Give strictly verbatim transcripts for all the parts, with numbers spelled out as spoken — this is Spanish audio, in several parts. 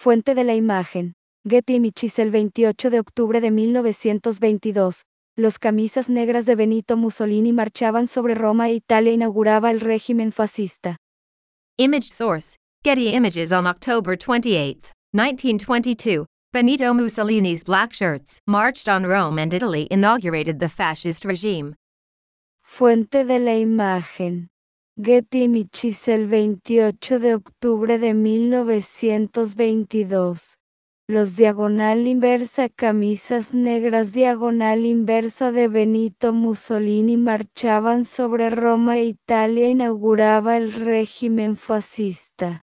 Fuente de la imagen. Getty Images. El veintiocho de octubre de mil novecientos veintidós, los camisas negras de Benito Mussolini marchaban sobre Roma e Italia inauguraba el régimen fascista. Image source, Getty Images. On October twenty-eighth, nineteen twenty-two, Benito Mussolini's black shirts marched on Rome and Italy inaugurated the fascist regime. Fuente de la imagen. Getty Images. El veintiocho de octubre de mil novecientos veintidós. Los diagonal inversa camisas negras diagonal inversa de Benito Mussolini marchaban sobre Roma e Italia inauguraba el régimen fascista.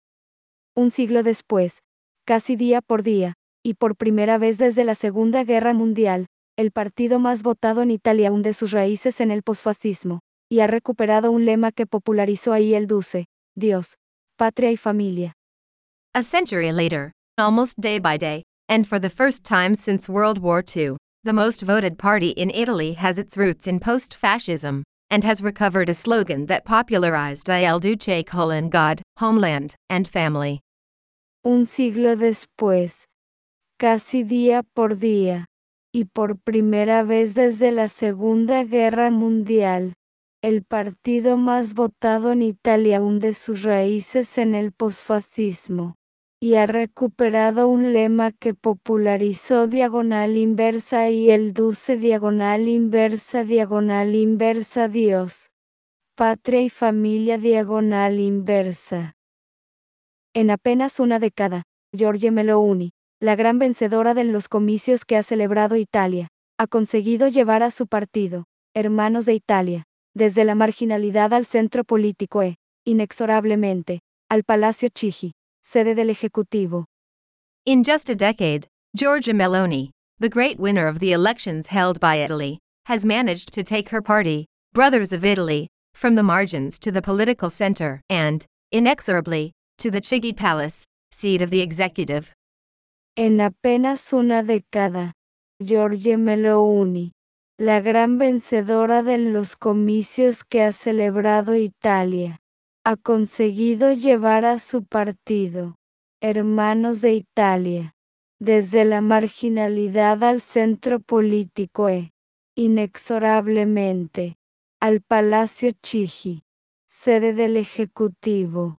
Un siglo después, casi día por día, y por primera vez desde la Segunda Guerra Mundial, el partido más votado en Italia hunde sus raíces en el posfascismo, y ha recuperado un lema que popularizó ahí el Duce: Dios, patria y familia. A century later, almost day by day, and for the first time since World War Two, the most voted party in Italy has its roots in post-fascism, and has recovered a slogan that popularized Il Duce colon God, homeland, and family. Un siglo después, casi día por día, y por primera vez desde la Segunda Guerra Mundial, el partido más votado en Italia hunde sus raíces en el posfascismo, y ha recuperado un lema que popularizó diagonal inversa y el Duce diagonal inversa diagonal inversa Dios, patria y familia diagonal inversa. En apenas una década, Giorgia Meloni, la gran vencedora de los comicios que ha celebrado Italia, ha conseguido llevar a su partido, Hermanos de Italia, desde la marginalidad al centro político e, inexorablemente, al Palacio Chigi, sede del Ejecutivo. In just a decade, Giorgia Meloni, the great winner of the elections held by Italy, has managed to take her party, Brothers of Italy, from the margins to the political center and, inexorably, to the Chigi Palace, seat of the executive. En apenas una década, Giorgia Meloni, la gran vencedora de los comicios que ha celebrado Italia, ha conseguido llevar a su partido, Hermanos de Italia, desde la marginalidad al centro político e, inexorablemente, al Palacio Chigi, sede del Ejecutivo.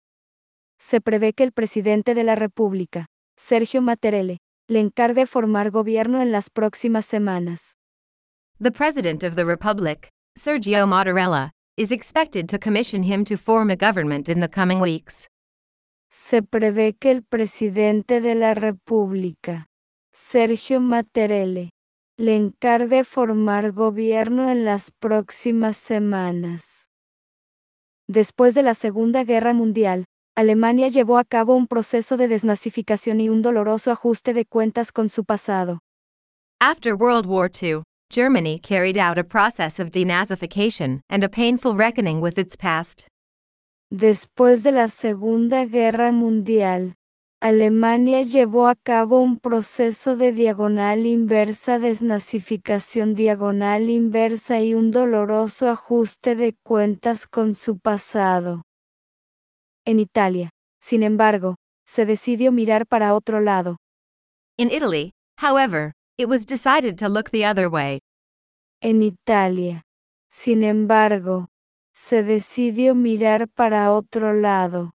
Se prevé que el presidente de la República, Sergio Mattarella, le encargue formar gobierno en las próximas semanas. The President of the Republic, Sergio Mattarella, is expected to commission him to form a government in the coming weeks. Se prevé que el presidente de la República, Sergio Mattarella, le encargue formar gobierno en las próximas semanas. Después de la Segunda Guerra Mundial, Alemania llevó a cabo un proceso de desnazificación y un doloroso ajuste de cuentas con su pasado. After World War Two, Germany carried out a process of denazification and a painful reckoning with its past. Después de la Segunda Guerra Mundial, Alemania llevó a cabo un proceso de diagonal inversa desnazificación diagonal inversa y un doloroso ajuste de cuentas con su pasado. En Italia, sin embargo, se decidió mirar para otro lado. In Italy, however, it was decided to look the other way. En Italia, sin embargo, se decidió mirar para otro lado.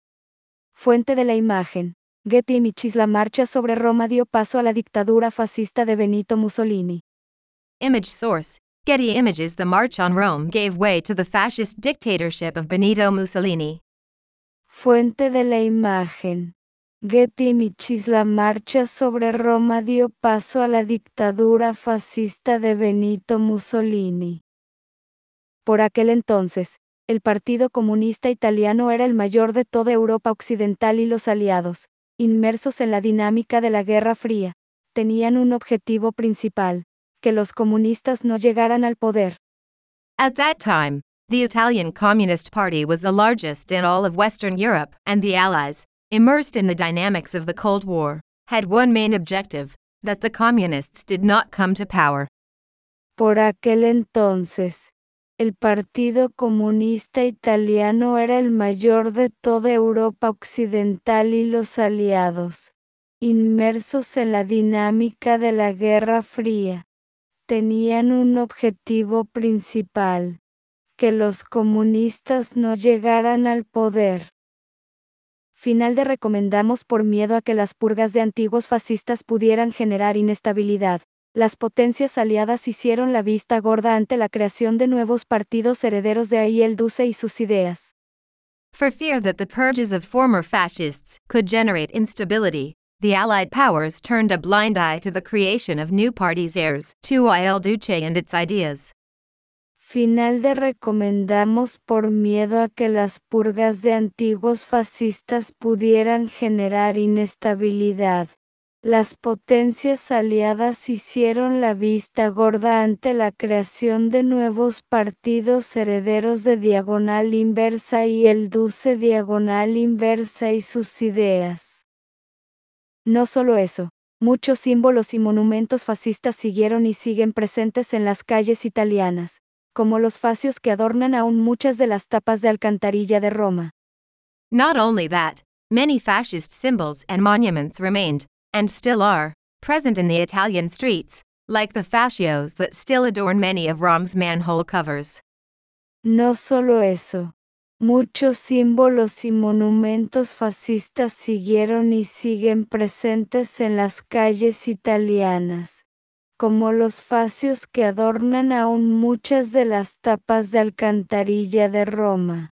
Fuente de la imagen. Getty Images. La marcha sobre Roma dio paso a la dictadura fascista de Benito Mussolini. Image source, Getty Images. The march on Rome gave way to the fascist dictatorship of Benito Mussolini. Fuente de la imagen. Getty Images. La marcha sobre Roma dio paso a la dictadura fascista de Benito Mussolini. Por aquel entonces, el Partido Comunista Italiano era el mayor de toda Europa Occidental y los aliados, inmersos en la dinámica de la Guerra Fría, tenían un objetivo principal: que los comunistas no llegaran al poder. At that time, the Italian Communist Party was the largest in all of Western Europe, and the Allies, immersed in the dynamics of the Cold War, had one main objective: that the Communists did not come to power. Por aquel entonces, El Partido Comunista Italiano era el mayor de toda Europa Occidental y los aliados, inmersos en la dinámica de la Guerra Fría, tenían un objetivo principal: que los comunistas no llegaran al poder. Final de recomendamos. Por miedo a que las purgas de antiguos fascistas pudieran generar inestabilidad, las potencias aliadas hicieron la vista gorda ante la creación de nuevos partidos herederos de ahí el Duce y sus ideas. For fear that the purges of former fascists could generate instability, the Allied powers turned a blind eye to the creation of new parties heirs to Il Duce and its ideas. Final de recomendamos. Por miedo a que las purgas de antiguos fascistas pudieran generar inestabilidad, las potencias aliadas hicieron la vista gorda ante la creación de nuevos partidos herederos de Diagonal Inversa y el Duce Diagonal Inversa y sus ideas. No solo eso, muchos símbolos y monumentos fascistas siguieron y siguen presentes en las calles italianas, como los fascios que adornan aún muchas de las tapas de alcantarilla de Roma. Not only that, many fascist symbols and monuments remained, and still are, present in the Italian streets, like the fascios that still adorn many of Rome's manhole covers. No solo eso, muchos símbolos y monumentos fascistas siguieron y siguen presentes en las calles italianas, como los fascios que adornan aún muchas de las tapas de alcantarilla de Roma.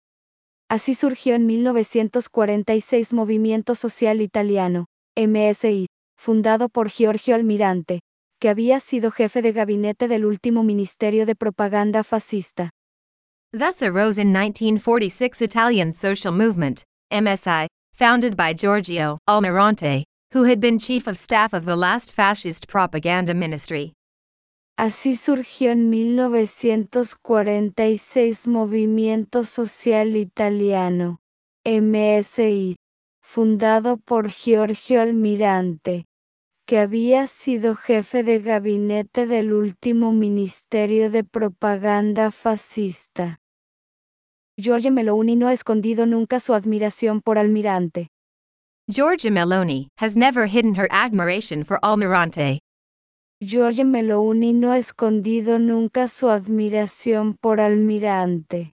Así surgió en mil novecientos cuarenta y seis Movimiento Social Italiano, M S I, fundado por Giorgio Almirante, que había sido jefe de gabinete del último ministerio de propaganda fascista. Thus arose in nineteen forty-six Italian Social Movement, M S I, founded by Giorgio Almirante, who had been chief of staff of the last fascist propaganda ministry. Así surgió en mil novecientos cuarenta y seis Movimiento Social Italiano, M S I, fundado por Giorgio Almirante, que había sido jefe de gabinete del último ministerio de propaganda fascista. Giorgio Meloni no ha escondido nunca su admiración por Almirante. Giorgia Meloni has never hidden her admiration for Almirante. Giorgia Meloni no ha escondido nunca su admiración por Almirante.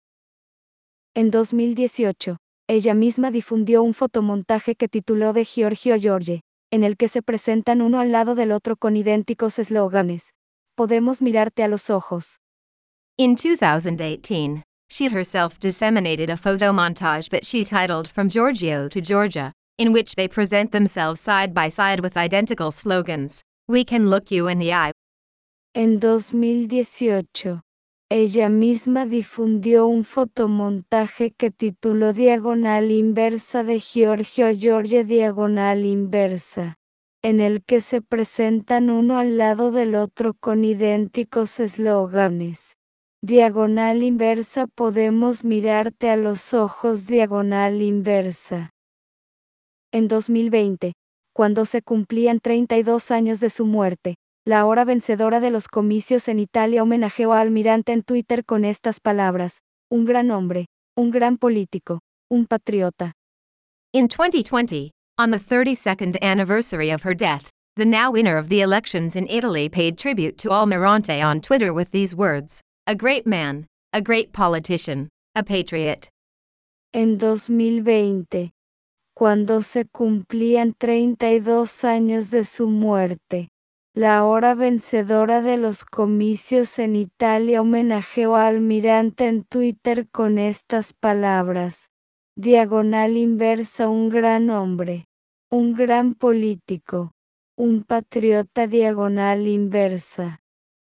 En dos mil dieciocho, ella misma difundió un fotomontaje que tituló de Giorgio a Giorgia, en el que se presentan uno al lado del otro con idénticos eslóganes: podemos mirarte a los ojos. In two thousand eighteen, she herself disseminated a photo montage that she titled From Giorgio to Giorgia, in which they present themselves side by side with identical slogans: We can look you in the eye. En dos mil dieciocho, ella misma difundió un fotomontaje que tituló Diagonal Inversa de Giorgio a Giorgia Diagonal Inversa, en el que se presentan uno al lado del otro con idénticos eslóganes: Diagonal Inversa, podemos mirarte a los ojos, Diagonal Inversa. En dos mil veinte, cuando se cumplían treinta y dos años de su muerte, la ahora vencedora de los comicios en Italia homenajeó a Almirante en Twitter con estas palabras: un gran hombre, un gran político, un patriota. In twenty twenty, on the thirty-second anniversary of her death, the now winner of the elections in Italy paid tribute to Almirante on Twitter with these words: a great man, a great politician, a patriot. En dos mil veinte, cuando se cumplían treinta y dos años de su muerte, la ahora vencedora de los comicios en Italia homenajeó a Almirante en Twitter con estas palabras: Diagonal Inversa, un gran hombre, un gran político, un patriota, Diagonal Inversa.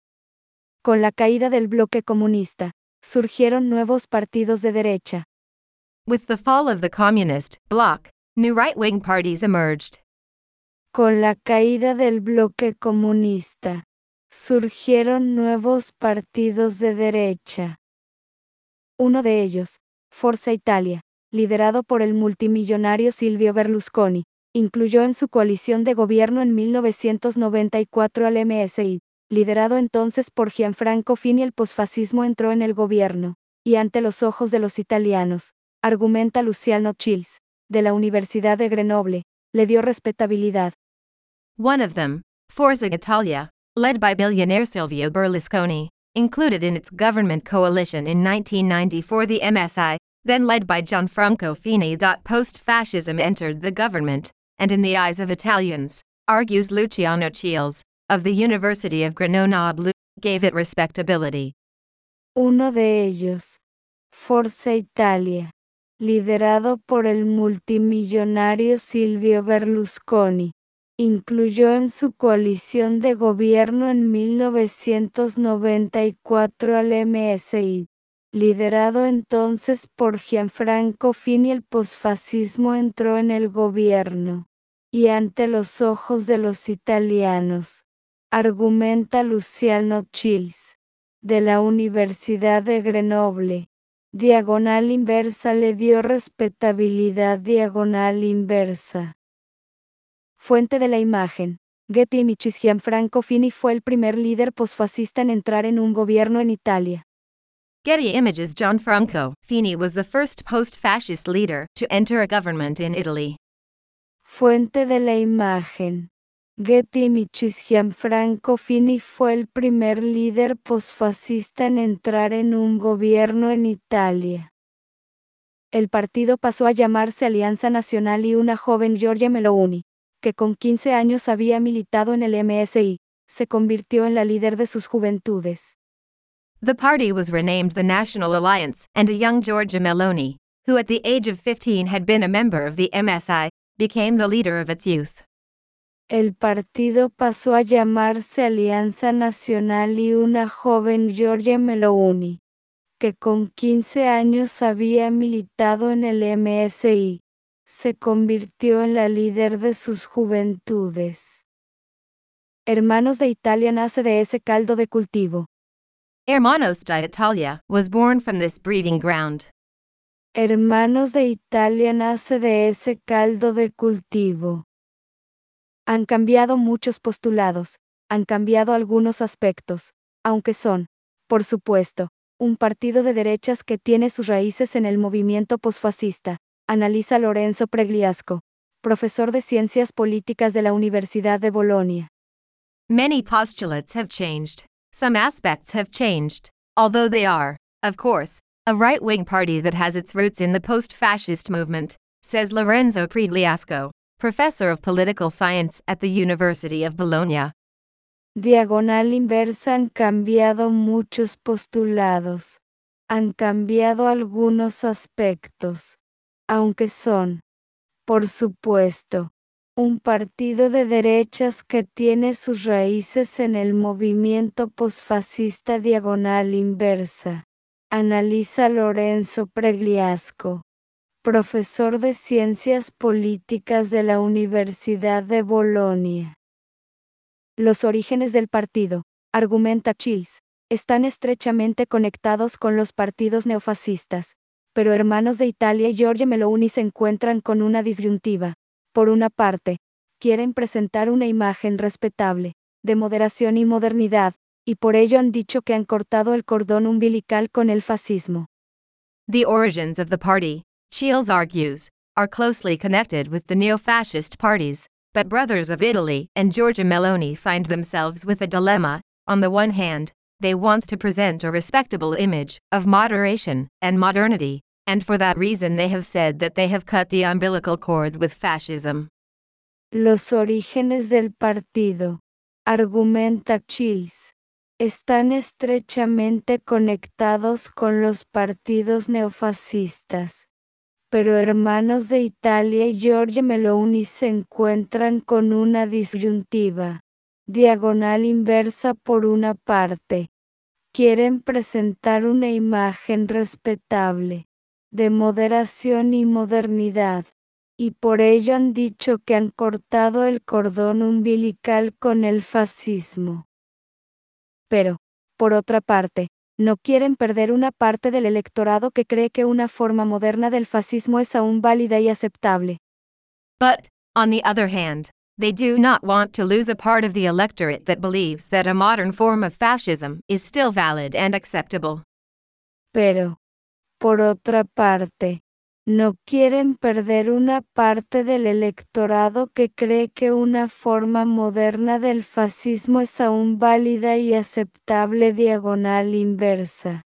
Con la caída del bloque comunista, surgieron nuevos partidos de derecha. With the fall of the communist bloc, new right-wing parties emerged. Con la caída del bloque comunista, surgieron nuevos partidos de derecha. Uno de ellos, Forza Italia, liderado por el multimillonario Silvio Berlusconi, incluyó en su coalición de gobierno en mil novecientos noventa y cuatro al M S I, liderado entonces por Gianfranco Fini. El posfascismo entró en el gobierno, y ante los ojos de los italianos, argumenta Luciano Childs, de la Universidad de Grenoble, le dio respetabilidad. One of them, Forza Italia, led by billionaire Silvio Berlusconi, included in its government coalition in nineteen ninety-four. The M S I, then led by Gianfranco Fini. Post-fascism entered the government, and in the eyes of Italians, argues Luciano Childs, of the University of Grenoble, gave it respectability. Uno de ellos, Forza Italia, liderado por el multimillonario Silvio Berlusconi, incluyó en su coalición de gobierno en mil novecientos noventa y cuatro al M S I, liderado entonces por Gianfranco Fini. El posfascismo entró en el gobierno, y ante los ojos de los italianos, argumenta Luciano Childs, de la Universidad de Grenoble, diagonal inversa le dio respetabilidad. Diagonal inversa. Fuente de la imagen. Getty Images. Gianfranco Fini fue el primer líder posfascista en entrar en un gobierno en Italia. Getty Images. Gianfranco Fini was the first post-fascist leader to enter a government in Italy. Fuente de la imagen. Getty Images. Gianfranco Fini fue el primer líder posfascista en entrar en un gobierno en Italia. El partido pasó a llamarse Alianza Nacional y una joven Giorgia Meloni, que con quince años había militado en el M S I, se convirtió en la líder de sus juventudes. The party was renamed the National Alliance, and a young Giorgia Meloni, who at the age of fifteen had been a member of the M S I, became the leader of its youth. El partido pasó a llamarse Alianza Nacional y una joven Giorgia Meloni, que con quince años había militado en el M S I, se convirtió en la líder de sus juventudes. Hermanos de Italia nace de ese caldo de cultivo. Hermanos de Italia was born from this breeding ground. Hermanos de Italia nace de ese caldo de cultivo. Han cambiado muchos postulados, han cambiado algunos aspectos, aunque son, por supuesto, un partido de derechas que tiene sus raíces en el movimiento posfascista, analiza Lorenzo Pregliasco, profesor de Ciencias Políticas de la Universidad de Bolonia. Many postulates have changed, some aspects have changed, although they are, of course, a right-wing party that has its roots in the post-fascist movement, says Lorenzo Pregliasco, professor of political science at the University of Bologna. Diagonal inversa. Han cambiado muchos postulados, han cambiado algunos aspectos, aunque son, por supuesto, un partido de derechas que tiene sus raíces en el movimiento posfascista. Diagonal inversa. Analiza Lorenzo Pregliasco, profesor de Ciencias Políticas de la Universidad de Bolonia. Los orígenes del partido, argumenta Childs, están estrechamente conectados con los partidos neofascistas, pero Hermanos de Italia y Giorgia Meloni se encuentran con una disyuntiva. Por una parte, quieren presentar una imagen respetable, de moderación y modernidad, y por ello han dicho que han cortado el cordón umbilical con el fascismo. The origins of the party, Childs argues, are closely connected with the neo-fascist parties, but Brothers of Italy and Giorgia Meloni find themselves with a dilemma. On the one hand, they want to present a respectable image of moderation and modernity, and for that reason they have said that they have cut the umbilical cord with fascism. Los orígenes del partido, argumenta Childs, están estrechamente conectados con los partidos neofascistas, pero Hermanos de Italia y Giorgia Meloni se encuentran con una disyuntiva. Diagonal inversa. Por una parte, quieren presentar una imagen respetable, de moderación y modernidad, y por ello han dicho que han cortado el cordón umbilical con el fascismo. Pero, por otra parte, no quieren perder una parte del electorado que cree que una forma moderna del fascismo es aún válida y aceptable. But, on the other hand, They do not want to lose a part of the electorate that believes that a modern form of fascism is still valid and acceptable. Pero, por otra parte, no quieren perder una parte del electorado que cree que una forma moderna del fascismo es aún válida y aceptable diagonal inversa.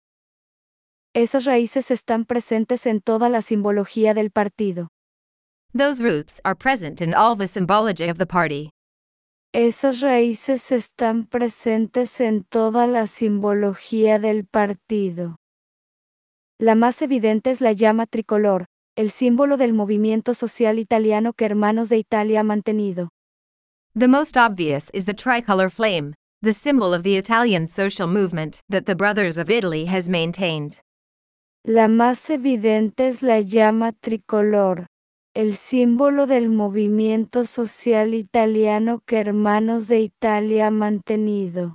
Esas raíces están presentes en toda la simbología del partido. Those roots are present in all the symbology of the party. Esas raíces están presentes en toda la simbología del partido. La más evidente es la llama tricolor, el símbolo del movimiento social italiano que Hermanos de Italia ha mantenido. The most obvious is the tricolor flame, the symbol of the Italian social movement that the Brothers of Italy has maintained. La más evidente es la llama tricolor, el símbolo del movimiento social italiano que Hermanos de Italia ha mantenido.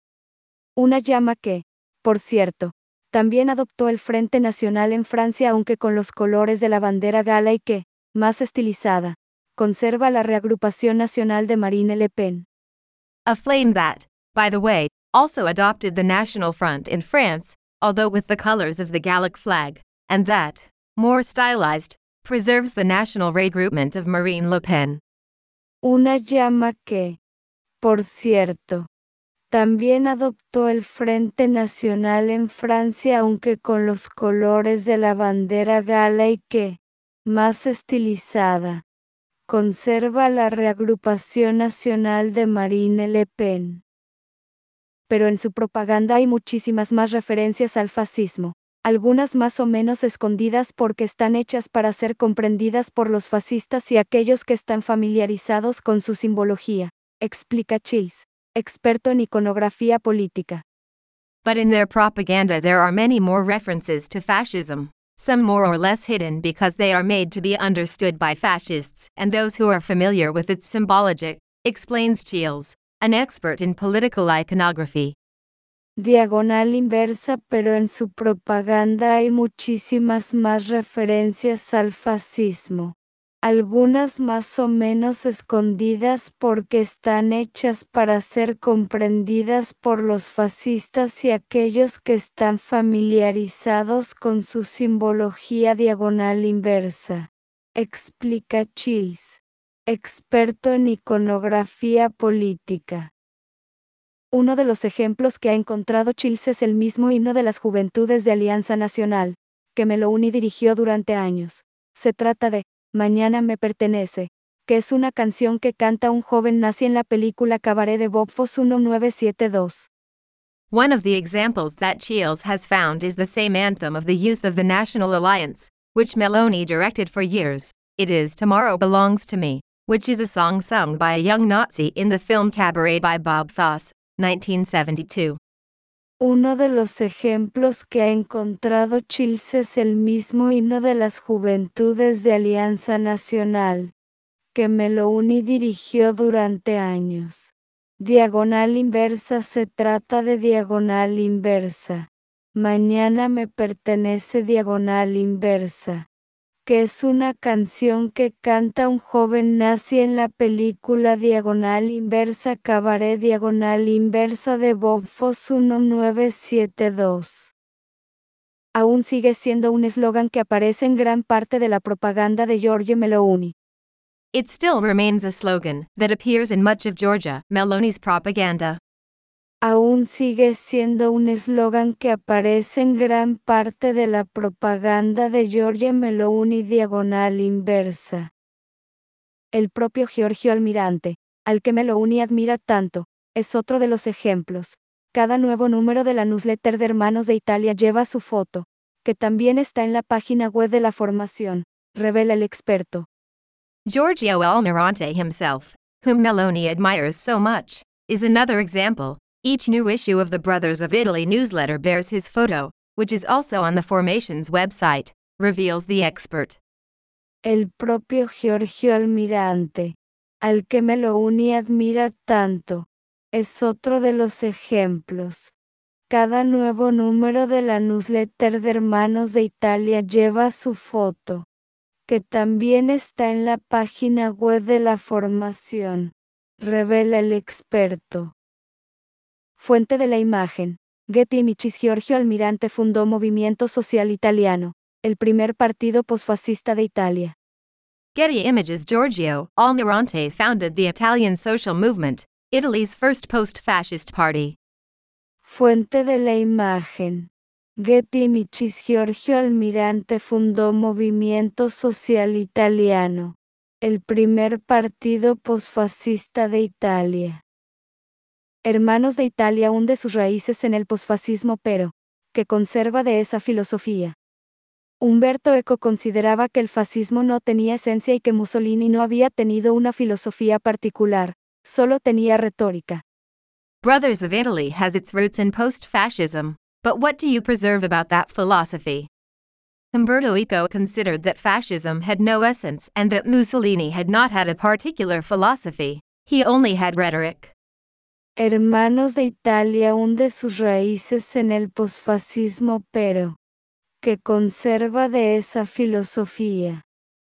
Una llama que, por cierto, también adoptó el Frente Nacional en Francia aunque con los colores de la bandera gala y que, más estilizada, conserva la reagrupación nacional de Marine Le Pen. A flame that, by the way, also adopted the National Front in France, although with the colors of the Gallic flag, and that, more stylized, preserves the national regroupement of Marine Le Pen. Una llama que, por cierto, también adoptó el Frente Nacional en Francia aunque con los colores de la bandera gala y que, más estilizada, conserva la reagrupación nacional de Marine Le Pen. Pero en su propaganda hay muchísimas más referencias al fascismo, algunas más o menos escondidas porque están hechas para ser comprendidas por los fascistas y aquellos que están familiarizados con su simbología, explica Chills, experto en iconografía política. But in their propaganda there are many more references to fascism, some more or less hidden because they are made to be understood by fascists and those who are familiar with its symbology, explains Chills, an expert in political iconography. Diagonal inversa, pero en su propaganda hay muchísimas más referencias al fascismo, algunas más o menos escondidas porque están hechas para ser comprendidas por los fascistas y aquellos que están familiarizados con su simbología diagonal inversa, explica Chills, experto en iconografía política. Uno de los ejemplos que ha encontrado Chills es el mismo himno de las Juventudes de Alianza Nacional, que Meloni dirigió durante años. Se trata de Mañana me pertenece, que es una canción que canta un joven nazi en la película Cabaret de Bob Fosse diecinueve setenta y dos. One of the examples that Chills has found is the same anthem of the youth of the National Alliance, which Meloni directed for years, It Is Tomorrow Belongs to Me, which is a song sung by a young Nazi in the film Cabaret by Bob Fosse, nineteen seventy-two. Uno de los ejemplos que ha encontrado Chills es el mismo himno de las Juventudes de Alianza Nacional, que Meloni dirigió durante años. Diagonal inversa se trata de diagonal inversa. Mañana me pertenece diagonal inversa, que es una canción que canta un joven nazi en la película Diagonal Inversa Cabaret Diagonal Inversa de Bob Fosse diecinueve setenta y dos. Aún sigue siendo un eslogan que aparece en gran parte de la propaganda de Giorgia Meloni. It still remains a slogan that appears in much of Giorgia Meloni's propaganda. Aún sigue siendo un eslogan que aparece en gran parte de la propaganda de Giorgia Meloni diagonal inversa. El propio Giorgio Almirante, al que Meloni admira tanto, es otro de los ejemplos. Cada nuevo número de la newsletter de Hermanos de Italia lleva su foto, que también está en la página web de la formación, revela el experto. Giorgio Almirante himself, whom Meloni admires so much, is another example. Each new issue of the Brothers of Italy newsletter bears his photo, which is also on the formation's website, reveals the expert. El propio Giorgio Almirante, al que Meloni admira tanto, es otro de los ejemplos. Cada nuevo número de la newsletter de Hermanos de Italia lleva su foto, que también está en la página web de la formación, revela el experto. Fuente de la imagen. Getty Images. Giorgio Almirante fundó Movimiento Social Italiano, el primer partido posfascista de Italia. Getty Images. Giorgio Almirante founded the Italian Social Movement, Italy's first post-fascist party. Fuente de la imagen. Getty Images. Giorgio Almirante fundó Movimiento Social Italiano, el primer partido posfascista de Italia. Hermanos de Italia hunde sus raíces en el posfascismo pero, que conserva de esa filosofía. Umberto Eco consideraba que el fascismo no tenía esencia y que Mussolini no había tenido una filosofía particular, solo tenía retórica. Brothers of Italy has its roots in post-fascism, but what do you preserve about that philosophy? Umberto Eco considered that fascism had no essence and that Mussolini had not had a particular philosophy, he only had rhetoric. Hermanos de Italia hunde sus raíces en el posfascismo pero, que conserva de esa filosofía.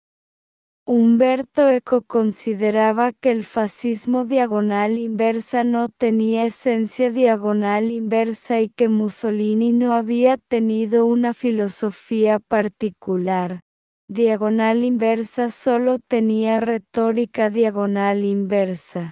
Umberto Eco consideraba que el fascismo diagonal inversa no tenía esencia diagonal inversa y que Mussolini no había tenido una filosofía particular. Diagonal inversa solo tenía retórica diagonal inversa.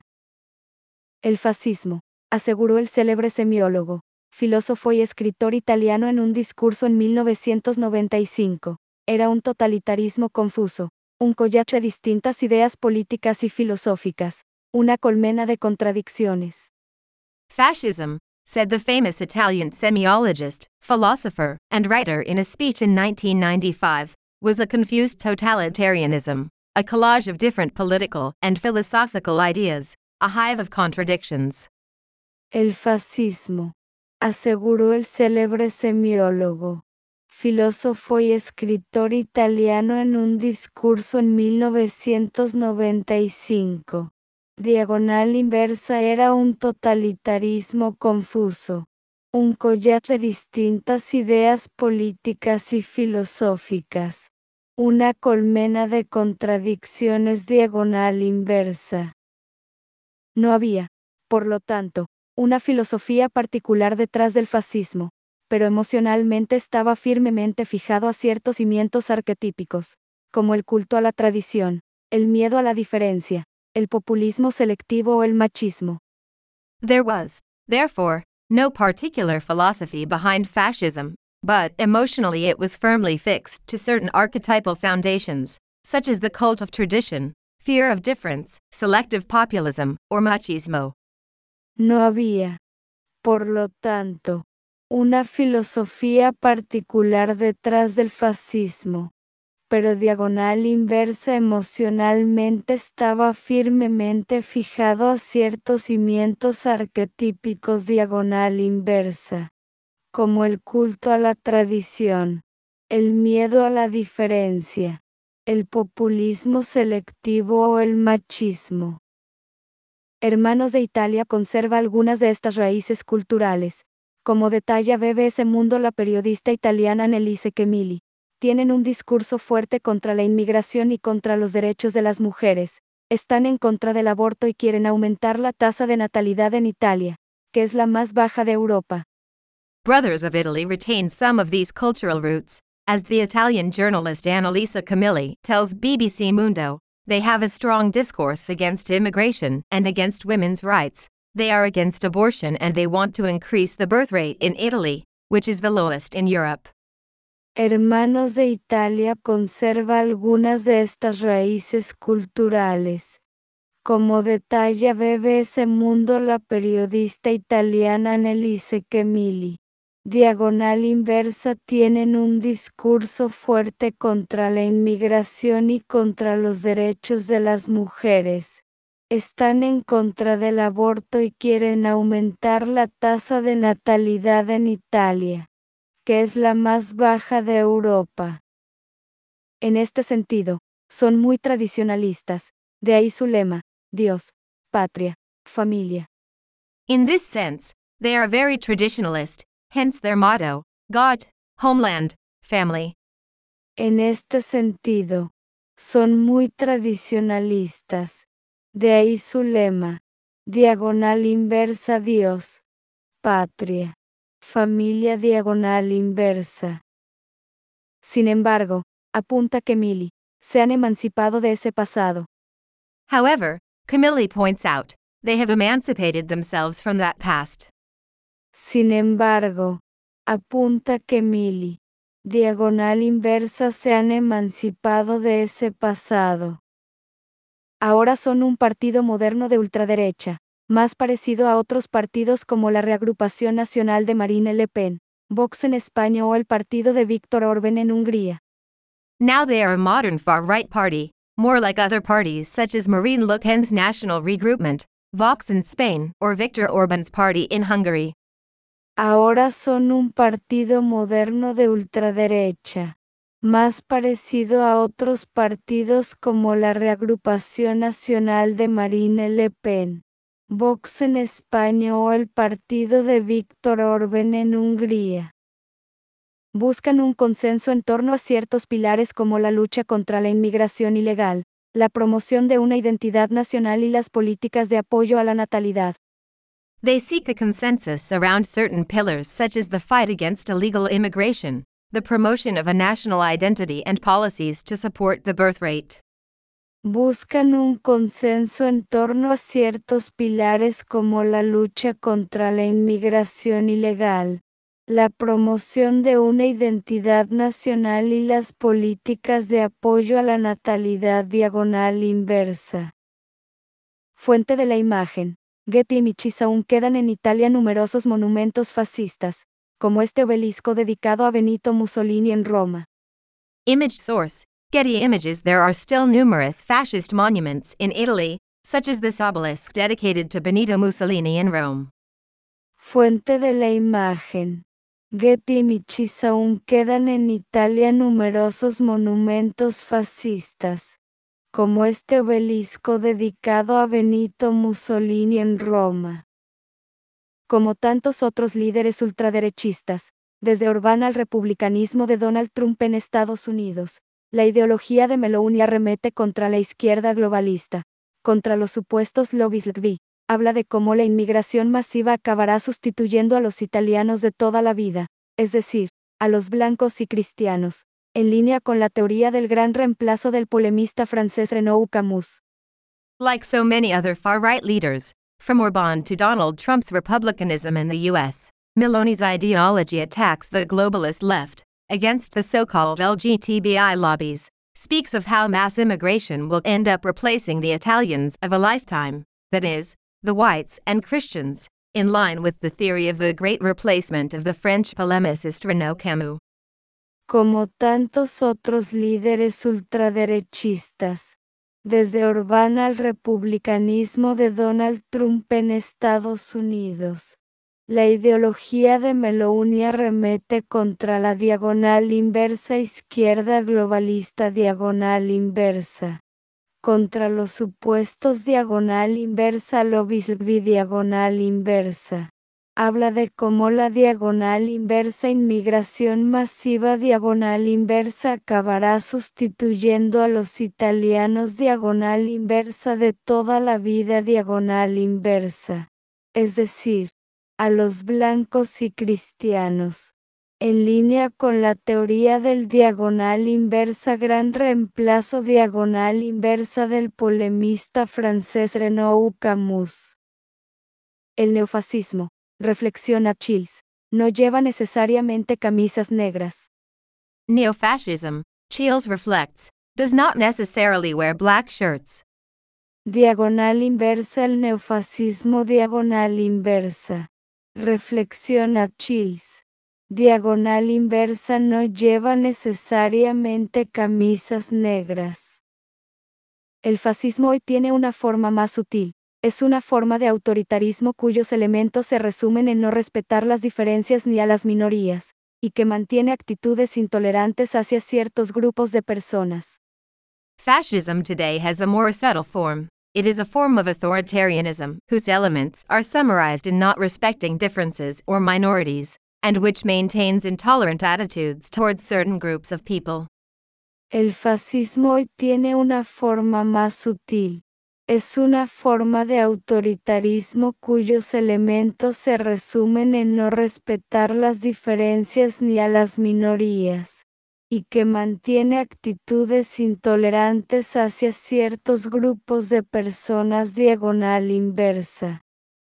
El fascismo, aseguró el célebre semiólogo, filósofo y escritor italiano en un discurso en mil novecientos noventa y cinco, era un totalitarismo confuso, un collage de distintas ideas políticas y filosóficas, una colmena de contradicciones. Fascism, said the famous Italian semiologist, philosopher, and writer in a speech in nineteen ninety-five, was a confused totalitarianism, a collage of different political and philosophical ideas, a hive of contradictions. El fascismo, aseguró el célebre semiólogo, filósofo y escritor italiano en un discurso en mil novecientos noventa y cinco. Diagonal inversa era un totalitarismo confuso, un collage de distintas ideas políticas y filosóficas, una colmena de contradicciones diagonal inversa. No había, por lo tanto, una filosofía particular detrás del fascismo, pero emocionalmente estaba firmemente fijado a ciertos cimientos arquetípicos, como el culto a la tradición, el miedo a la diferencia, el populismo selectivo o el machismo. There was, therefore, no particular philosophy behind fascism, but emotionally it was firmly fixed to certain archetypal foundations, such as the cult of tradition, fear of difference, selective populism, or machismo. No había, por lo tanto, una filosofía particular detrás del fascismo, pero diagonal inversa emocionalmente estaba firmemente fijado a ciertos cimientos arquetípicos diagonal inversa, como el culto a la tradición, el miedo a la diferencia, el populismo selectivo o el machismo. Hermanos de Italia conserva algunas de estas raíces culturales, como detalla B B S Mundo la periodista italiana Annelise Chemili. Tienen un discurso fuerte contra la inmigración y contra los derechos de las mujeres, están en contra del aborto y quieren aumentar la tasa de natalidad en Italia, que es la más baja de Europa. Brothers of Italy retain some of these cultural roots, as the Italian journalist Annalisa Camilli tells B B C Mundo. They have a strong discourse against immigration and against women's rights. They are against abortion and they want to increase the birth rate in Italy, which is the lowest in Europe. Hermanos de Italia conserva algunas de estas raíces culturales. Como detalla B B S Mundo la periodista italiana Annelise Chemili. Diagonal inversa tienen un discurso fuerte contra la inmigración y contra los derechos de las mujeres. Están en contra del aborto y quieren aumentar la tasa de natalidad en Italia, que es la más baja de Europa. En este sentido, son muy tradicionalistas, de ahí su lema, Dios, patria, familia. In this sense, they are very traditionalist, hence their motto, God, homeland, family. En este sentido, son muy tradicionalistas. De ahí su lema, diagonal inversa Dios, patria, familia diagonal inversa. Sin embargo, apunta que Millie, se han emancipado de ese pasado. However, Camille points out, they have emancipated themselves from that past. Sin embargo, apunta que Millie, diagonal inversa se han emancipado de ese pasado. Ahora son un partido moderno de ultraderecha, más parecido a otros partidos como la Reagrupación Nacional de Marine Le Pen, Vox en España o el partido de Viktor Orbán en Hungría. Now they are a modern far-right party, more like other parties such as Marine Le Pen's National Regroupement, Vox in Spain, or Viktor Orban's party in Hungary. Ahora son un partido moderno de ultraderecha, más parecido a otros partidos como la Reagrupación Nacional de Marine Le Pen, Vox en España o el partido de Viktor Orbán en Hungría. Buscan un consenso en torno a ciertos pilares como la lucha contra la inmigración ilegal, la promoción de una identidad nacional y las políticas de apoyo a la natalidad. They seek a consensus around certain pillars such as the fight against illegal immigration, the promotion of a national identity and policies to support the birth rate. Buscan un consenso en torno a ciertos pilares como la lucha contra la inmigración ilegal, la promoción de una identidad nacional y las políticas de apoyo a la natalidad diagonal inversa. Fuente de la imagen. Getty Images. Aún quedan en Italia numerosos monumentos fascistas, como este obelisco dedicado a Benito Mussolini en Roma. Image source, Getty Images. There are still numerous fascist monuments in Italy, such as this obelisk dedicated to Benito Mussolini in Rome. Fuente de la imagen. Getty Images. Aún quedan en Italia numerosos monumentos fascistas, como este obelisco dedicado a Benito Mussolini en Roma. Como tantos otros líderes ultraderechistas, desde Orbán al republicanismo de Donald Trump en Estados Unidos, la ideología de Meloni arremete contra la izquierda globalista, contra los supuestos lobbies L G B T, habla de cómo la inmigración masiva acabará sustituyendo a los italianos de toda la vida, es decir, a los blancos y cristianos, en línea con la teoría del gran reemplazo del polemista francés Renaud Camus. Like so many other far-right leaders, from Orbán to Donald Trump's republicanism in the U S, Meloni's ideology attacks the globalist left, against the so-called L G B T I lobbies, speaks of how mass immigration will end up replacing the Italians of a lifetime, that is, the whites and Christians, in line with the theory of the great replacement of the French polemicist Renaud Camus. Como tantos otros líderes ultraderechistas, desde Orbán al republicanismo de Donald Trump en Estados Unidos, la ideología de Meloni arremete contra la diagonal inversa izquierda globalista diagonal inversa, contra los supuestos diagonal inversa lobbies L G B T diagonal inversa. Habla de cómo la diagonal inversa inmigración masiva diagonal inversa acabará sustituyendo a los italianos diagonal inversa de toda la vida diagonal inversa, es decir, a los blancos y cristianos, en línea con la teoría del diagonal inversa gran reemplazo diagonal inversa del polemista francés Renaud Camus. El neofascismo, reflexiona Chills, no lleva necesariamente camisas negras. Neofascism, Chills reflects, does not necessarily wear black shirts. Diagonal inversa. El neofascismo diagonal inversa, reflexiona Chills. Diagonal inversa no lleva necesariamente camisas negras. El fascismo hoy tiene una forma más sutil. Es una forma de autoritarismo cuyos elementos se resumen en no respetar las diferencias ni a las minorías, y que mantiene actitudes intolerantes hacia ciertos grupos de personas. Fascism today has a more subtle form. It is a form of authoritarianism whose elements are summarized in not respecting differences or minorities, and which maintains intolerant attitudes towards certain groups of people. El fascismo hoy tiene una forma más sutil. Es una forma de autoritarismo cuyos elementos se resumen en no respetar las diferencias ni a las minorías, y que mantiene actitudes intolerantes hacia ciertos grupos de personas diagonal inversa.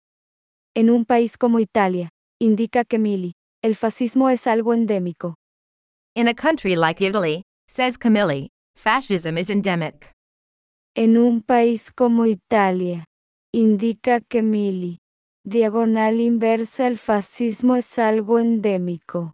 En un país como Italia, indica Camilli, el fascismo es algo endémico. In a country like Italy, says Camilli, fascism is endemic. En un país como Italia, indica Camilli, diagonal inversa, el fascismo es algo endémico.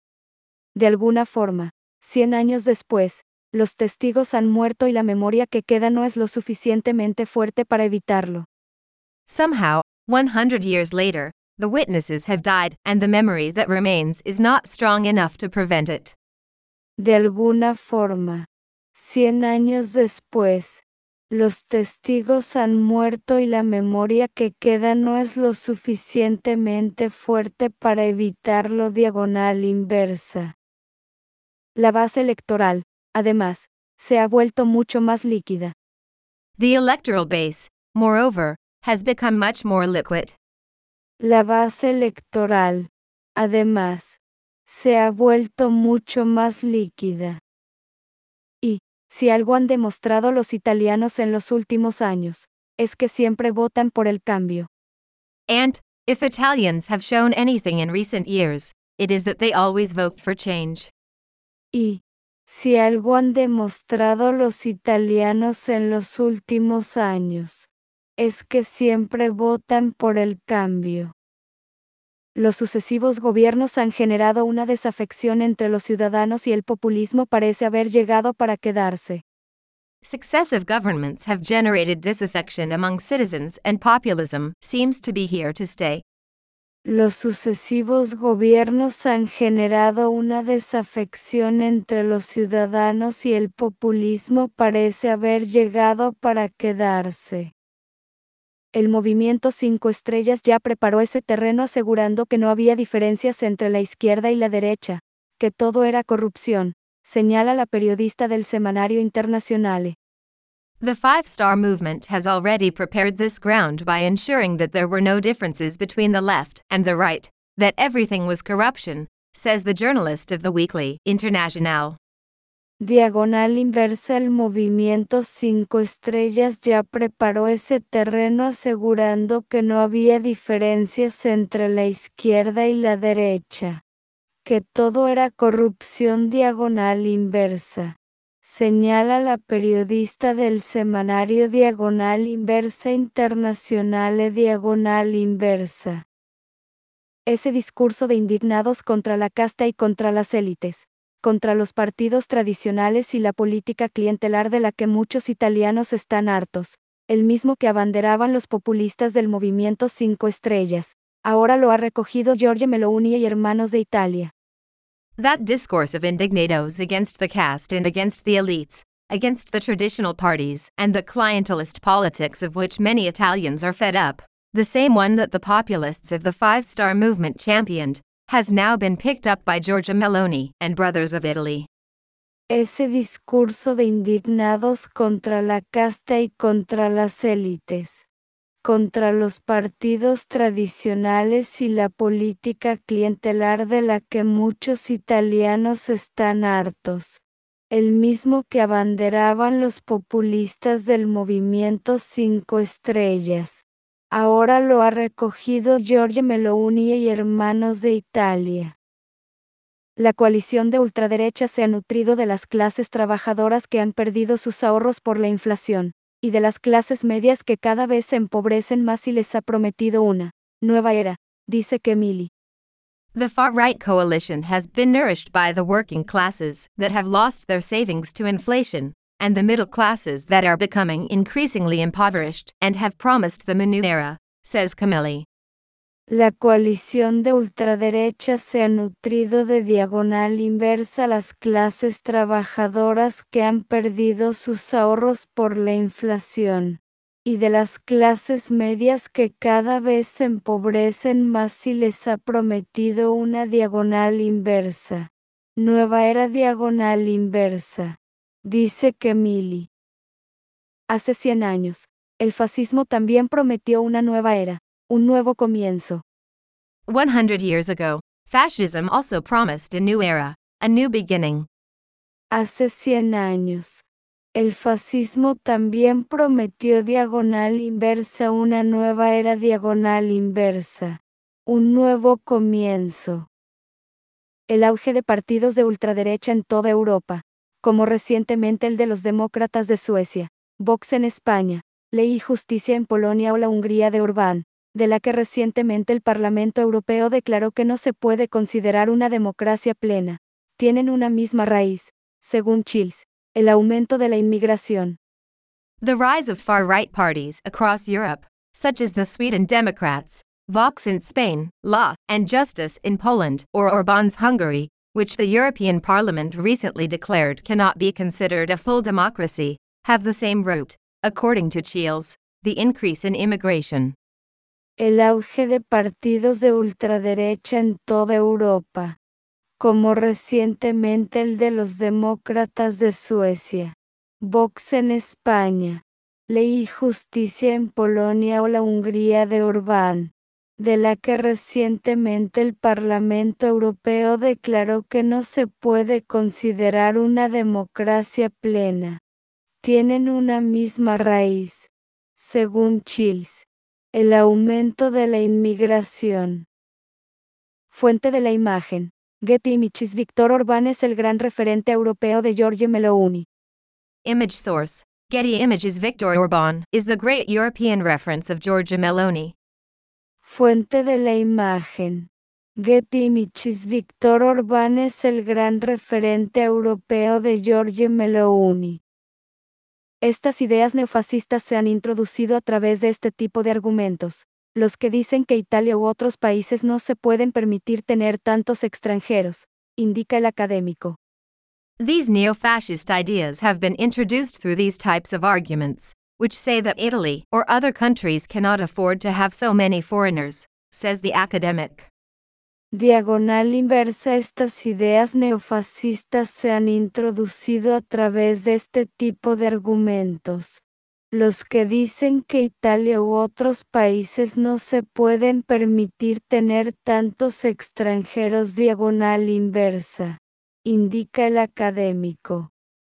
De alguna forma, cien años después, los testigos han muerto y la memoria que queda no es lo suficientemente fuerte para evitarlo. Somehow, one hundred years later, the witnesses have died and the memory that remains is not strong enough to prevent it. De alguna forma, cien años después, los testigos han muerto y la memoria que queda no es lo suficientemente fuerte para evitarlo, diagonal inversa. La base electoral, además, se ha vuelto mucho más líquida. The electoral base, moreover, has become much more liquid. La base electoral, además, se ha vuelto mucho más líquida. Y, si algo han demostrado los italianos en los últimos años, es que siempre votan por el cambio. And, if Italians have shown anything in recent years, it is that they always vote for change. Y, si algo han demostrado los italianos en los últimos años, es que siempre votan por el cambio. Los sucesivos gobiernos han generado una desafección entre los ciudadanos y el populismo parece haber llegado para quedarse. Successive governments have generated disaffection among citizens and populism seems to be here to stay. Los sucesivos gobiernos han generado una desafección entre los ciudadanos y el populismo parece haber llegado para quedarse. El movimiento Cinco Estrellas ya preparó ese terreno asegurando que no había diferencias entre la izquierda y la derecha, que todo era corrupción, señala la periodista del semanario Internazionale. The Five Star Movement has already prepared this ground by ensuring that there were no differences between the left and the right, that everything was corruption, says the journalist of the weekly Internationale. Diagonal inversa, el movimiento Cinco Estrellas ya preparó ese terreno asegurando que no había diferencias entre la izquierda y la derecha, que todo era corrupción, diagonal inversa, señala la periodista del semanario Diagonal Inversa Internazionale, diagonal inversa. Ese discurso de indignados contra la casta y contra las élites, contra los partidos tradicionales y la política clientelar de la que muchos italianos están hartos, el mismo que abanderaban los populistas del movimiento Cinco Estrellas, ahora lo ha recogido Giorgia Meloni y Hermanos de Italia. That discourse of indignados against the caste and against the elites, against the traditional parties and the clientelist politics of which many Italians are fed up, the same one that the populists of the Five Star Movement championed, has now been picked up by Giorgia Meloni and Brothers of Italy. Ese discurso de indignados contra la casta y contra las élites, contra los partidos tradicionales y la política clientelar de la que muchos italianos están hartos, el mismo que abanderaban los populistas del movimiento Cinco Estrellas, ahora lo ha recogido Giorgia Meloni y Hermanos de Italia. La coalición de ultraderecha se ha nutrido de las clases trabajadoras que han perdido sus ahorros por la inflación, y de las clases medias que cada vez se empobrecen más y les ha prometido una nueva era, dice Camilli. The far-right coalition has been nourished by the working classes that have lost their savings to inflation, and the middle classes that are becoming increasingly impoverished and have promised them a new era, says Camilli. La coalición de ultraderecha se ha nutrido de diagonal inversa las clases trabajadoras que han perdido sus ahorros por la inflación, y de las clases medias que cada vez se empobrecen más y les ha prometido una diagonal inversa, nueva era, diagonal inversa. dice que Mili. Hace cien años, el fascismo también prometió una nueva era, un nuevo comienzo. one hundred years ago, fascism also promised a new era, a new beginning. Hace cien años, el fascismo también prometió diagonal inversa, una nueva era diagonal inversa, un nuevo comienzo. El auge de partidos de ultraderecha en toda Europa, como recientemente el de los demócratas de Suecia, Vox en España, Ley y Justicia en Polonia o la Hungría de Orbán, de la que recientemente el Parlamento Europeo declaró que no se puede considerar una democracia plena, tienen una misma raíz, según Chills, el aumento de la inmigración. The rise of far-right parties across Europe, such as the Sweden Democrats, Vox in Spain, Law and Justice in Poland, or Orbán's Hungary, which the European Parliament recently declared cannot be considered a full democracy, have the same root, according to Chills, the increase in immigration. El auge de partidos de ultraderecha en toda Europa, como recientemente el de los demócratas de Suecia, Vox en España, Ley y Justicia en Polonia o la Hungría de Orbán, de la que recientemente el Parlamento Europeo declaró que no se puede considerar una democracia plena, tienen una misma raíz, según Chills, el aumento de la inmigración. Fuente de la imagen. Getty Images. Víctor Orbán es el gran referente europeo de Giorgia Meloni. Image source. Getty Images. Viktor Orbán is the great European reference of Giorgia Meloni. Fuente de la imagen. Getty Images. Víctor Orbán es el gran referente europeo de Giorgia Meloni. Estas ideas neofascistas se han introducido a través de este tipo de argumentos, los que dicen que Italia u otros países no se pueden permitir tener tantos extranjeros, indica el académico. These neo-fascist ideas have been introduced through these types of arguments, which say that Italy or other countries cannot afford to have so many foreigners, says the academic. Diagonal inversa. Estas ideas neofascistas se han introducido a través de este tipo de argumentos, los que dicen que Italia u otros países no se pueden permitir tener tantos extranjeros. Diagonal inversa, indica el académico.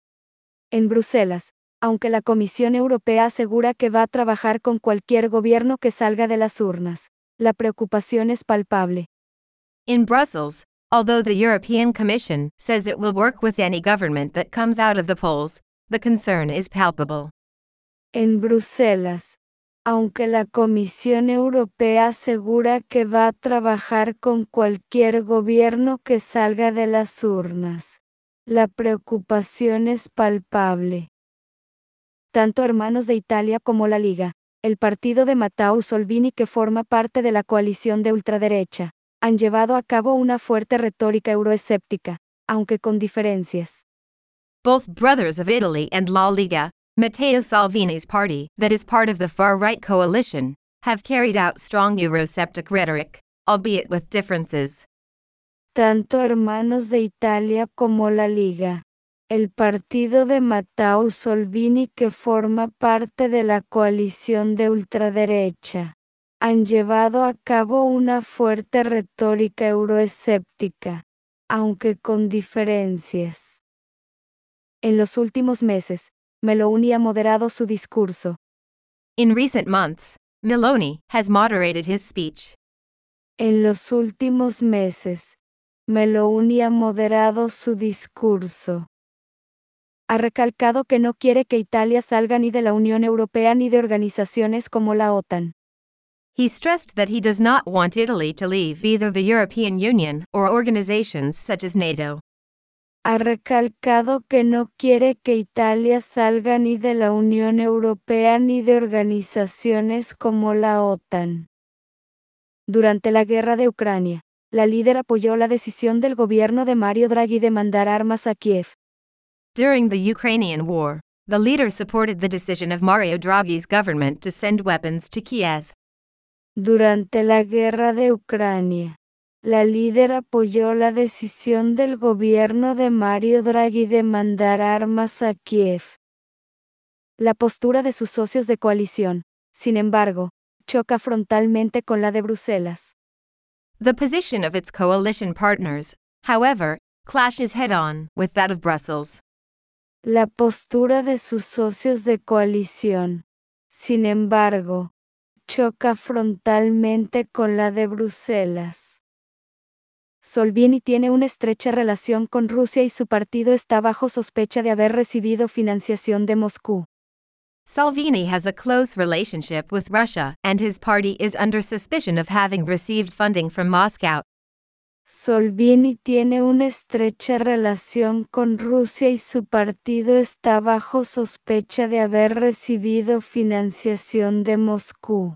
En Bruselas, aunque la Comisión Europea asegura que va a trabajar con cualquier gobierno que salga de las urnas, la preocupación es palpable. In Brussels, although the European Commission says it will work with any government that comes out of the polls, the concern is palpable. En Bruselas, aunque la Comisión Europea asegura que va a trabajar con cualquier gobierno que salga de las urnas, la preocupación es palpable. Tanto Hermanos de Italia como la Liga, el partido de Matteo Salvini que forma parte de la coalición de ultraderecha, han llevado a cabo una fuerte retórica euroescéptica, aunque con diferencias. Both Brothers of Italy and La Liga, Matteo Salvini's party that is part of the far-right coalition, have carried out strong Eurosceptic rhetoric, albeit with differences. Tanto Hermanos de Italia como la Liga, el partido de Matteo Salvini que forma parte de la coalición de ultraderecha, han llevado a cabo una fuerte retórica euroescéptica, aunque con diferencias. En los últimos meses, Meloni ha moderado su discurso. In recent months, Meloni has moderated his speech. En los últimos meses, Meloni ha moderado su discurso. Ha recalcado que no quiere que Italia salga ni de la Unión Europea ni de organizaciones como la OTAN. He stressed that he does not want Italy to leave either the European Union or organizations such as NATO. Ha recalcado que no quiere que Italia salga ni de la Unión Europea ni de organizaciones como la OTAN. Durante la guerra de Ucrania, la líder apoyó la decisión del gobierno de Mario Draghi de mandar armas a Kiev. During the Ukrainian war, the leader supported the decision of Mario Draghi's government to send weapons to Kiev. Durante la guerra de Ucrania, la líder apoyó la decisión del gobierno de Mario Draghi de mandar armas a Kiev. La postura de sus socios de coalición, sin embargo, choca frontalmente con la de Bruselas. The position of its coalition partners, however, clashes head-on with that of Brussels. La postura de sus socios de coalición, sin embargo, choca frontalmente con la de Bruselas. Salvini tiene una estrecha relación con Rusia y su partido está bajo sospecha de haber recibido financiación de Moscú. Salvini has a close relationship with Russia and his party is under suspicion of having received funding from Moscow. Salvini tiene una estrecha relación con Rusia y su partido está bajo sospecha de haber recibido financiación de Moscú.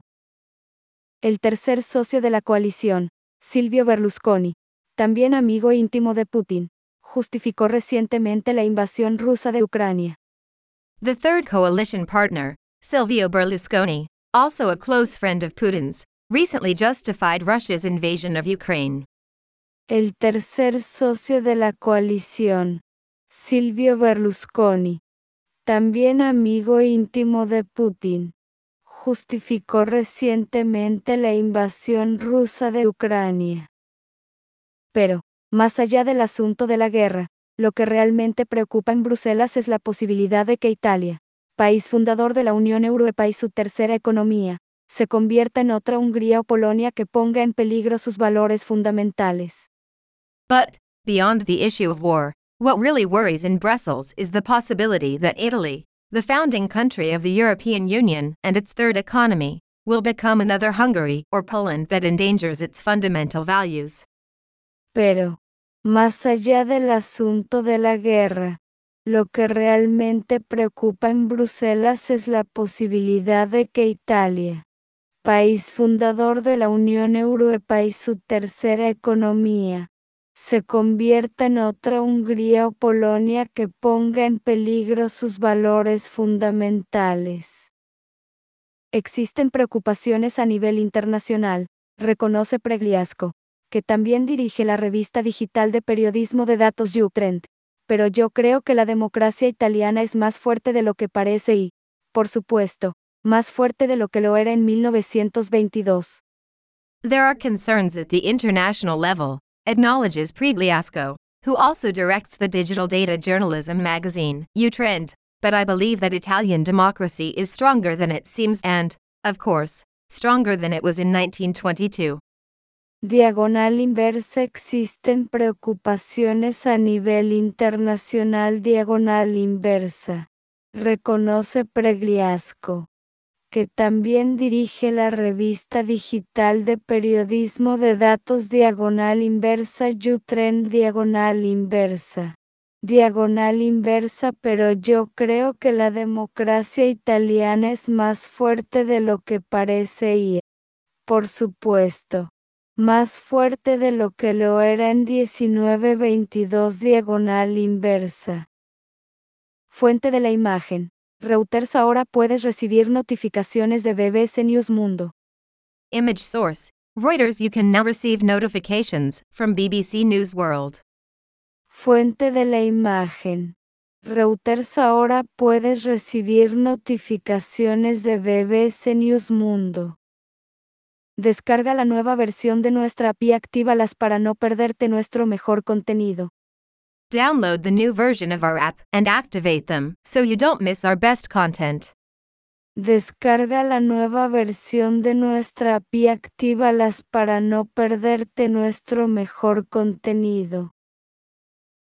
El tercer socio de la coalición, Silvio Berlusconi, también amigo íntimo de Putin, justificó recientemente la invasión rusa de Ucrania. The third coalition partner, Silvio Berlusconi, also a close friend of Putin's, recently justified Russia's invasion of Ukraine. El tercer socio de la coalición, Silvio Berlusconi, también amigo íntimo de Putin, justificó recientemente la invasión rusa de Ucrania. Pero, más allá del asunto de la guerra, lo que realmente preocupa en Bruselas es la posibilidad de que Italia, país fundador de la Unión Europea y su tercera economía, se convierta en otra Hungría o Polonia que ponga en peligro sus valores fundamentales. But, beyond the issue of war, what really worries in Brussels is the possibility that Italy, the founding country of the European Union and its third economy, will become another Hungary or Poland that endangers its fundamental values. Pero, más allá del asunto de la guerra, lo que realmente preocupa en Bruselas es la posibilidad de que Italia, país fundador de la Unión Europea y su tercera economía, se convierta en otra Hungría o Polonia que ponga en peligro sus valores fundamentales. Existen preocupaciones a nivel internacional, reconoce Pregliasco, que también dirige la revista digital de periodismo de datos Utrend, pero yo creo que la democracia italiana es más fuerte de lo que parece y, por supuesto, más fuerte de lo que lo era en mil novecientos veintidós. There are concerns at the international level, acknowledges Pregliasco, who also directs the digital data journalism magazine, Utrend, but I believe that Italian democracy is stronger than it seems and, of course, stronger than it was in nineteen twenty-two. Diagonal inversa. Existen preocupaciones a nivel internacional. Diagonal inversa. Reconoce Pregliasco, que también dirige la revista digital de periodismo de datos Diagonal inversa. Utrend. Diagonal inversa. Diagonal inversa. Pero yo creo que la democracia italiana es más fuerte de lo que parece y, por supuesto, más fuerte de lo que lo era en diecinueve veintidós. Diagonal inversa. Fuente de la imagen. Reuters. Ahora puedes recibir notificaciones de B B C News Mundo. Image source, Reuters. You can now receive notifications from B B C News World. Fuente de la imagen. Reuters. Ahora puedes recibir notificaciones de B B C News Mundo. Descarga la nueva versión de nuestra A P I y actívalas para no perderte nuestro mejor contenido. Download the new version of our app and activate them so you don't miss our best content. Descarga la nueva versión de nuestra A P I y actívalas para no perderte nuestro mejor contenido.